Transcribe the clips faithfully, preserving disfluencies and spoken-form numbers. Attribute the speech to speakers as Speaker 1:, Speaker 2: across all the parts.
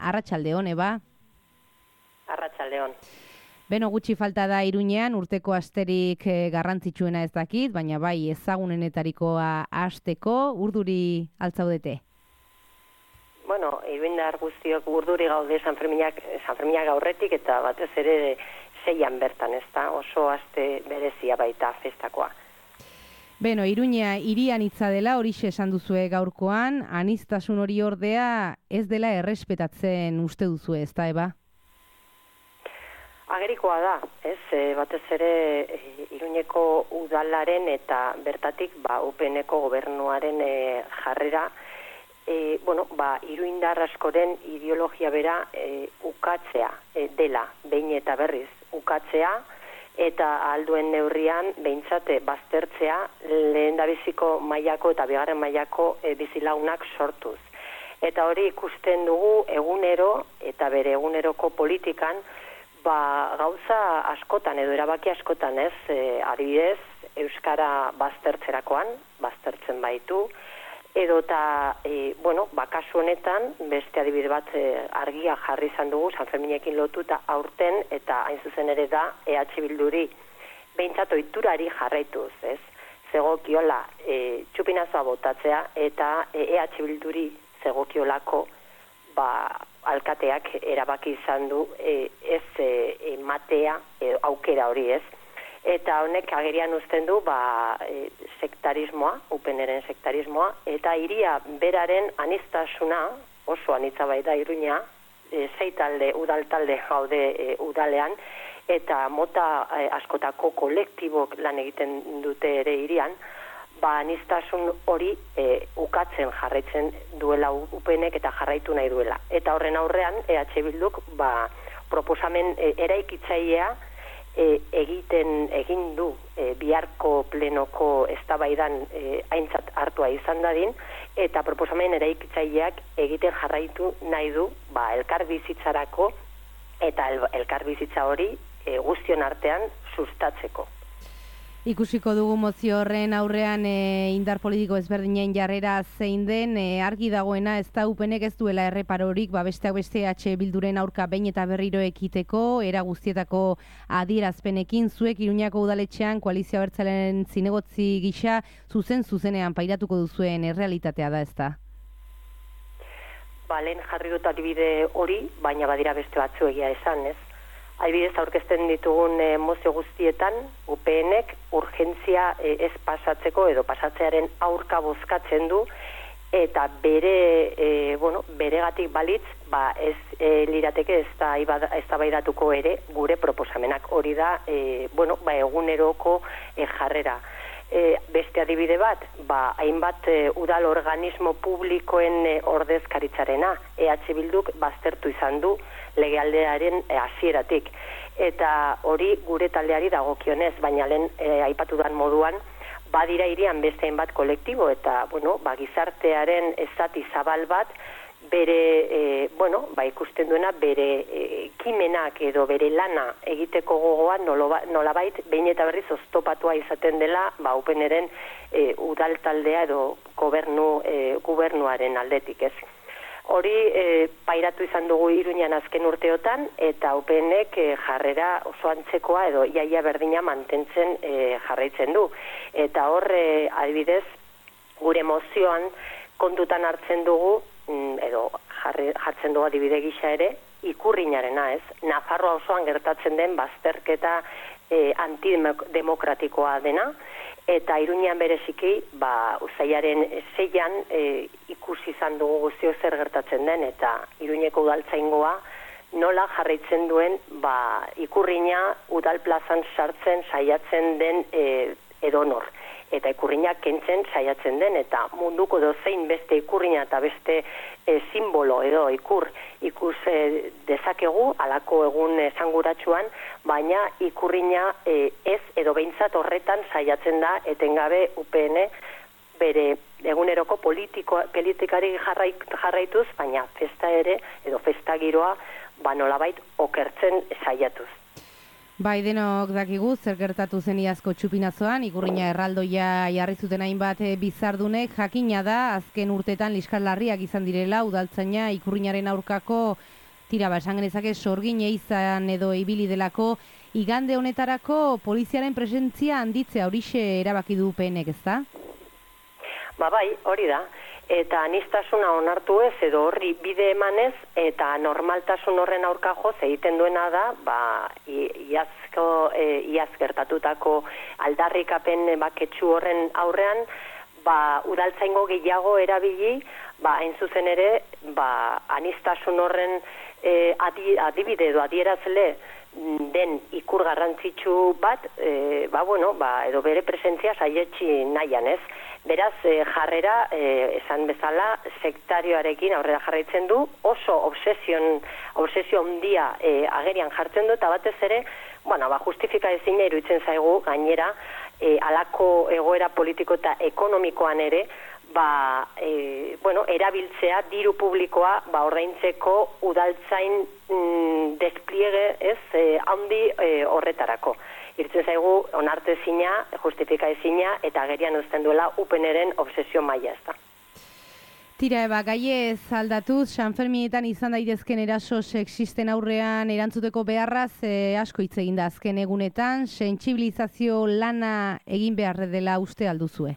Speaker 1: arratsaldeon, Eba.
Speaker 2: Arratsaldeon.
Speaker 1: Beno, gutxi falta da Iruñean, urteko asterik garrantzitsuena ez dakit, baina bai ezagunenetarikoa hasteko, urduri altzaudete?
Speaker 2: Bueno, iruindar guztiok urduri gaude Sanferminak, Sanferminak aurretik eta batez ere seian bertan, ez da, oso aste berezia baita festakoa.
Speaker 1: Beno, Iruña hirian hitza dela, horixe esan duzue gaurkoan, aniztasun hori ordea ez dela errespetatzen uste duzue, ez da, Eba?
Speaker 2: Agerikoa da, ez, e, batez ere e, Iruñeko udalaren eta bertatik ba, U P N-ko gobernuaren e, jarrera, e, bueno, ba, iruindar askoren ideologia bera e, ukatzea e, dela, behin eta berriz ukatzea, eta alduen neurrian behintzate baztertzea lehendabiziko mailako eta bigarren mailako e, bizilaunak sortuz. Eta hori ikusten dugu egunero eta bere eguneroko politikan, ba, gauza askotan edo erabaki askotan, ez, e, adibidez, euskara baztertzerakoan, baztertzen baitu, edo eta, e, bueno, ba, kasu honetan, beste adibide bat e, argia jarri izan dugu, Sanferminekin lotuta aurten, eta hain zuzen ere da, E H Bilduri, behintzat ohiturari jarraituz, ez, zegokiola e, txupinazoa botatzea, eta E H Bilduri zegokiolako, ba, alkateak erabaki izan du e, ez e, matea e, aukera hori, ez. Eta honek agerian uzten du ba, e, sektarismoa, U P N-ren sektarismoa, eta hiria beraren aniztasuna, oso anitza baita Iruña, e, sei talde, udal talde gaude e, udalean, eta mota e, askotako kolektibok lan egiten dute ere hirian, ba, aniztasun hori e, ukatzen jarraitzen duela U P N-ek eta jarraitu nahi duela. Eta horren aurrean, E H Bilduk ba, proposamen e, eraikitzailea e, egiten egin du e, biharko plenoko eztabaidan e, aintzat hartua izan dadin, eta proposamen eraikitzaileak egiten jarraitu nahi du ba, elkar bizitzarako eta el, elkar bizitza hori e, guztion artean sustatzeko.
Speaker 1: Ikusiko dugu mozio horren aurrean e, indar politiko ezberdinen jarrera zein den, e, argi dagoena ez da U P N-ek ez duela erreparorik, ba besteak beste H Bilduren aurka behin eta berriro ekiteko, era guztietako adierazpenekin, zuek Iruñako udaletxean koalizio abertzalearen zinegotzi gisa zuzen zuzenean pairatuko duzuen errealitatea da, ez da?
Speaker 2: Ba, lehen jarri dut adibide hori, baina badira beste batzu egia esan, ez? Adibidez aurkezten ditugun e, mozio guztietan, U P N-ek urgentzia e, ez pasatzeko edo pasatzearen aurka bozkatzen du, eta bere, e, bueno, beregatik balitz, ba, ez e, lirateke ez da, ez da baidatuko ere gure proposamenak. Hori da, e, bueno, ba, eguneroko e, jarrera. E, beste adibide bat, ba, hainbat e, udal organismo publikoen e, ordezkaritzarena, E H Bilduk baztertu izan du, legealdearen hasieratik. Eta hori gure taldeari dagokionez, baina lehen e, aipatu dan moduan, badira hirian beste hainbat kolektibo eta, bueno, ba, gizartearen ezati zabal bat, bere, e, bueno, ba, ikusten duena, bere e, kimenak edo bere lana egiteko gogoa nolabait behin eta berriz oztopatua izaten dela, ba, U P N-ren e, udal taldea edo gobernu, e, gobernuaren aldetik, ez. Hori e, pairatu izan dugu Iruñan azken urteotan, eta U P N-ek e, jarrera oso antzekoa edo iaia berdina mantentzen e, jarraitzen du. Eta hor, e, adibidez, gure mozioan kontutan hartzen dugu, mm, edo jarri, jartzen dugu adibide gisa ere, ikurrinarena, ez? Nafarroa osoan gertatzen den bazterketa e, antidemokratikoa dena, eta Iruñean bereziki, ba, uztailaren seian e, ikusi izan dugu guztio zer gertatzen den, eta Iruñeko udaltzaingoa nola jarraitzen duen, ba, ikurrina udal plazan sartzen saiatzen den e, edonor. Eta ikurrinak kentzen saiatzen den, eta munduko dozein beste ikurrina eta beste e, simbolo edo ikur ikus e, dezakegu, alako egun esanguratsuan, baina ikurrina e, ez edo behintzat horretan saiatzen da etengabe U P N bere eguneroko politiko, politikari jarrait, jarraituz, baina festa ere edo festa giroa ba nolabait okertzen saiatuz.
Speaker 1: Bai, denok dakigu, zer gertatu zen iazko txupinazoan, ikurrina erraldoia jarri zuten hainbat bizardunek, jakina da, azken urtetan liskar larriak izan direla, udaltzaina ikurrinaren aurkako, tira ba, esan genezake, sorgine izan edo ibili delako, igande honetarako poliziaren presentzia handitzea horixe erabaki du U P Nek, ezta?
Speaker 2: Ba bai, hori da. Eta anistasuna onartu ez, edo horri bide emanez, eta normaltasun horren aurka joz egiten duena da, ba, iazko, e, iaz gertatutako aldarrikapen baketsu horren aurrean, ba, udaltzaingo gehiago erabili, ba, hain zuzen ere, ba, anistasun horren e, adi, adibide edo adierazle den ikur garrantzitsu bat, e, ba, bueno, ba, edo bere presentzia saietsi nahian ez. Beraz, e, jarrera, e, esan bezala, sektarioarekin aurrera jarraitzen du, oso obsesion, obsesio handia e, agerian jartzen du, eta batez ere, bueno, ba, justifika ezina iruditzen zaigu, gainera, e, alako egoera politiko eta ekonomikoan ere, ba, e, bueno, erabiltzea diru publikoa ba, ordaintzeko udaltzain mm, despliege ez, e, handi e, horretarako. Irtzen zaigu onarte ezina, justifika ezina, eta agerian uzten duela U P Neren obsesio maila ez da.
Speaker 1: Tira, eba, gaiez aldatuz, Sanferminetan izan daitezken eraso sexisten aurrean erantzuteko beharraz e, asko hitz egin da azken egunetan, sentsibilizazio lana egin behar dela uste alduzue?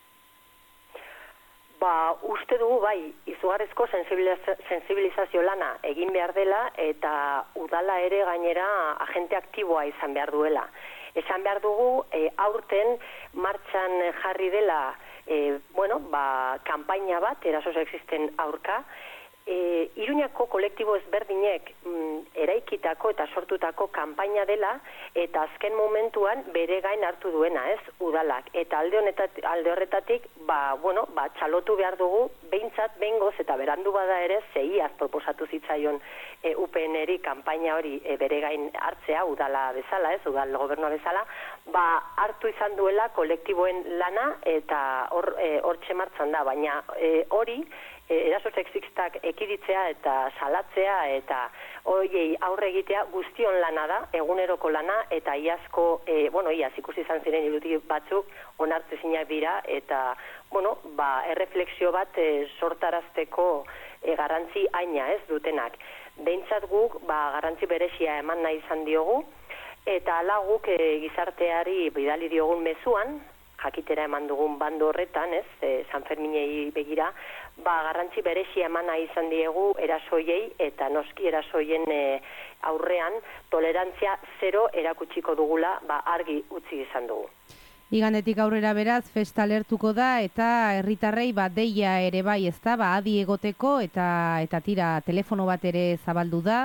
Speaker 2: Ba, uste dugu bai, izugarrizko sensibilizazio lana egin behar dela eta udala ere gainera agente aktiboa izan behar duela. Esan behar dugu, e, aurten martxan jarri dela e, bueno, ba, kanpaina bat, eraso sexisten aurka, e, Iruñako kolektibo ezberdinek mm, eraikitako eta sortutako kanpaina dela, eta azken momentuan bere gain hartu duena, ez, udalak. Eta alde honetatik, alde horretatik, ba, bueno, ba, txalotu behar dugu, behintzat, behingoz, eta berandu bada ere, zeiaz proposatu zitzaion e, U P Neri kanpaina hori e, bere gain hartzea, udala bezala, ez, udal gobernua bezala, ba, hartu izan duela kolektiboen lana, eta hor e, hortxe martzan da, baina e, hori, eraso sexistak ekiditzea eta salatzea eta hoiei aurre egitea guztion lana da, eguneroko lana, eta iazko, e, bueno, iaz ikusi izan ziren irudi batzuk onartezinak dira, eta, bueno, ba, erreflexio bat e, sortarazteko e, garrantzi haina ez dutenak. Behintzat guk, ba, garrantzi berezia eman nahi izan diogu, eta ala guk e, gizarteari bidali diogun mezuan, jakitera eman dugun bando horretan, ez, e, Sanferminei begira, ba, garrantzi berezia emana izan diegu erasoiei eta noski erasoien e, aurrean tolerantzia zero erakutsiko dugula ba, argi utzi izan dugu.
Speaker 1: Igandetik aurrera beraz, festa lertuko da eta herritarrei ba, deia ere bai ez da, ba, adi egoteko eta, eta tira telefono bat ere zabaldu da.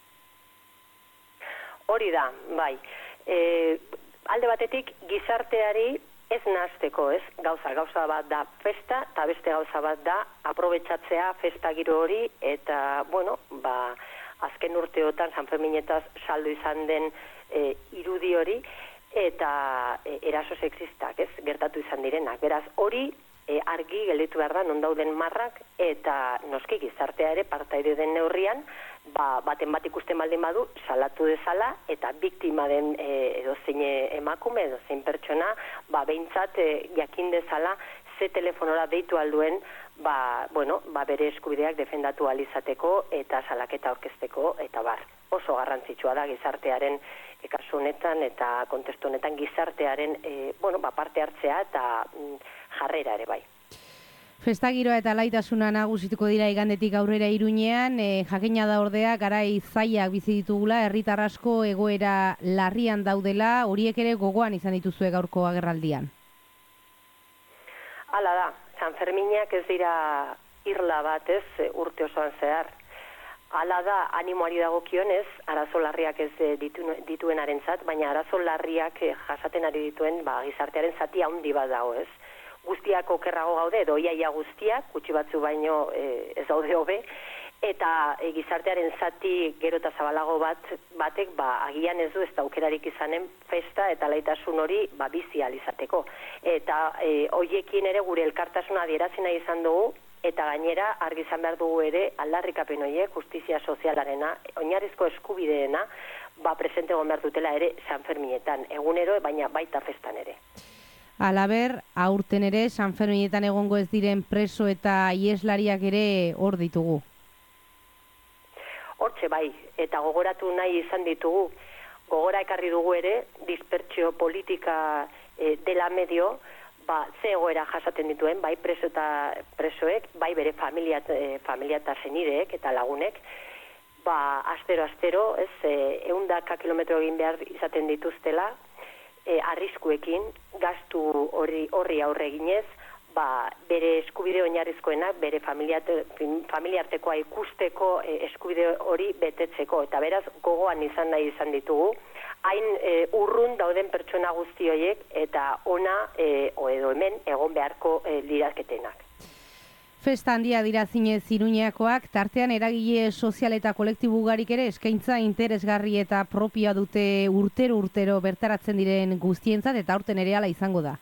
Speaker 2: Hori da, bai. E, alde batetik gizarteari ez nahazteko, ez? Gauza, gauza bat da festa, eta beste gauza bat da aprobetxatzea festa giro hori, eta, bueno, ba, azken urteotan Sanferminetaz saldu izan den e, irudi hori, eta e, eraso sexistak, ez? Gertatu izan direnak. Beraz, hori e, argi gelditu behar da, non dauden marrak, eta noski gizartea ere partaide den neurrian, ba, baten bat ikusten baldin badu, salatu dezala, eta biktima den e, edo zein emakume, edo zein pertsona, ba, behintzat e, jakin dezala, ze telefonora deitu alduen, ba, bueno, ba, bere eskubideak defendatu alizateko, eta salaketa aurkezteko, eta bar. Oso garrantzitsua da gizartearen e, kasu honetan, eta kontestu honetan gizartearen e, bueno, ba, parte hartzea, eta mm, jarrera ere bai.
Speaker 1: Festa giroa eta laitasuna nagusituko dira igandetik aurrera Iruñean, e, jakina da ordea garai zailak bizi ditugula, herritar asko egoera larrian daudela, horiek ere gogoan izan dituzue gaurko agerraldian.
Speaker 2: Hala da, Sanferminak ez dira irla bat ez urte osoan zehar. Hala da, animoari dagokionez, arazo larriak ez ditu, dituenarentzat, baina arazo larriak jasaten ari dituen ba, gizartearen zati handi bat dago ez. Guztiak okerrago gaude, edo iaia guztiak, gutxi batzu baino e, ez daude hobe, eta e, gizartearen zati gero eta zabalago bat, batek ba, agian ez du ez da aukerarik izanen festa eta laitasun hori ba, bizi alizateko. Eta e, hoiekin ere gure elkartasuna adierazi nahi izan dugu, eta gainera argi izan behar dugu ere aldarrikapen horiek justizia sozialarena, oinarrizko eskubideena, ba, presente egon behar dutela ere San Ferminetan, egunero, baina baita festan ere.
Speaker 1: Alaber, aurten ere, San Ferminetan egongo ez diren preso eta ieslariak ere hor ditugu.
Speaker 2: Hortxe bai, eta gogoratu nahi izan ditugu, gogora ekarri dugu ere, dispertsio politika e, dela medio, ba, ze egoera jasaten dituen, bai preso eta presoek, bai bere familia, e, familia eta zenideek eta lagunek, ba, astero-astero, ez, e, eundaka kilometro egin behar izaten dituztela, e, arriskuekin, gastu horri, horri aurre eginez, ba, bere eskubide oinarrizkoenak, bere familiartekoa ikusteko e, eskubide hori betetzeko, eta beraz gogoan izan nahi izan ditugu, hain e, urrun dauden pertsona guzti horiek eta ona e, o edo hemen egon beharko e, liraketenak.
Speaker 1: Festa handia dira zinez Iruñeakoak, tartean eragile sozial eta kolektibo ugarik ere eskaintza interesgarri eta propioa dute urtero-urtero bertaratzen diren guztientzat eta aurten ere hala izango da.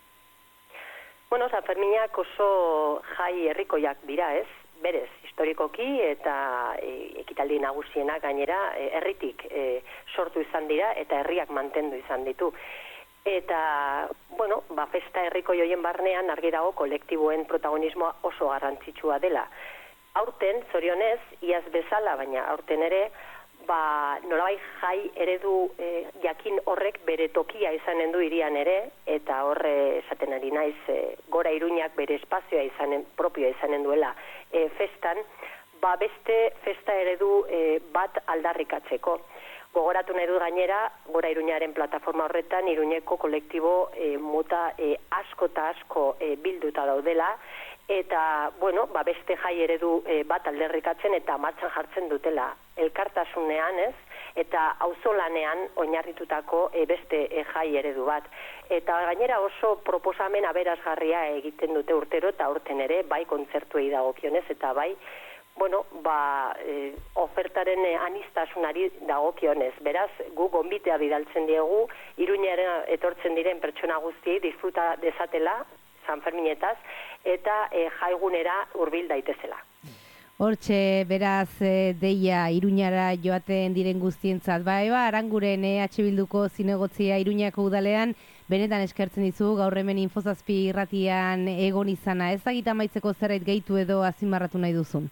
Speaker 2: Bueno, San Ferminak oso jai herrikoiak dira, ez? Berez, historikoki eta e, ekitaldi nagusienak gainera e, herritik e, sortu izan dira eta herriak mantendu izan ditu. Eta, bueno, ba, festa herrikoi hoien barnean argi dago kolektiboen protagonismoa oso garrantzitsua dela. Aurten, zorionez, iaz bezala, baina aurten ere, ba, nolabai jai eredu e, jakin horrek bere tokia izanen du hirian ere, eta horre esaten ari naiz, e, gora Iruñak bere espazioa izanen, propioa izanen duela e, festan, ba, beste festa eredu e, bat aldarrikatzeko. Gogoratu nahi dut gainera, gora Iruñaren plataforma horretan, Iruñeko kolektibo e, mota e, asko eta asko e, bilduta daudela, eta, bueno, ba, beste jai eredu e, bat alderrikatzen eta martxan jartzen dutela. Elkartasunean, ez, eta auzolanean oinarritutako e, beste e, jai eredu bat. Eta gainera oso proposamen aberasgarria egiten dute urtero eta urten ere, bai kontzertuei dagokionez eta bai, bueno, ba, e, ofertaren e, anistasunari dagokionez. Beraz, gu gonbitea bidaltzen diegu, Iruñera etortzen diren pertsona guztiei disfruta dezatela, San Ferminetaz, eta e, jaigunera hurbil daitezela.
Speaker 1: Hortxe, beraz, e, deia Iruñara joaten diren guztientzat. Ba, eba, Aranguren E H Bilduko zinegotzia Iruñako udalean, benetan eskertzen dizu, gaur hemen Infozazpi irratian egon izana. Ez dakit amaitzeko zerbait gehitu edo azpimarratu nahi duzun?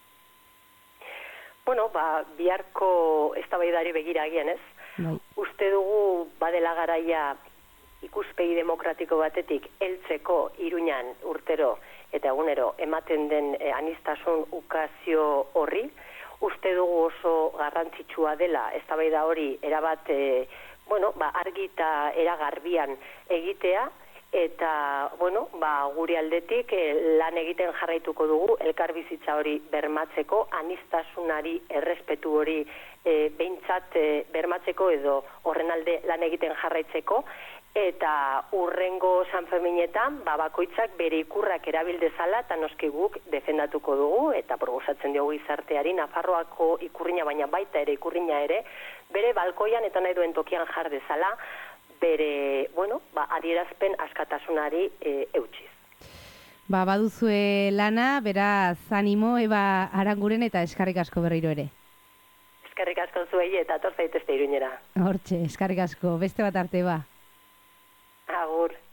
Speaker 2: Bueno, ba, biharko eztabaidari begira agian, ez?
Speaker 1: Bai.
Speaker 2: Uste dugu badela garaia ikuspegi demokratiko batetik heltzeko Iruñan urtero eta egunero ematen den e, anistasun ukazio horri. Uste dugu oso garrantzitsua dela eztabaida hori erabat e, bueno, ba, argi eta eragarbian egitea, eta, bueno, ba, guri aldetik eh, lan egiten jarraituko dugu elkarbizitza hori bermatzeko, anistasunari errespetu hori eh, behintzat eh, bermatzeko edo horren alde lan egiten jarraitzeko, eta urrengo San Ferminetan ba, bakoitzak bere ikurrak erabil dezala eta noski guk defendatuko dugu eta proposatzen diogu gizarteari Nafarroako ikurrina baina baita ere ikurrina ere bere balkoian eta nahi duen tokian jar dezala bere, bueno, ba, adierazpen askatasunari e, eutxiz.
Speaker 1: Ba, baduzue lana, beraz, animo, Eba Aranguren eta eskarrik asko berriro ere.
Speaker 2: Eskarrik asko zuei eta ator zaitezte Iruñera.
Speaker 1: Hortxe, eskarrik asko, beste bat arte ba.
Speaker 2: Agur.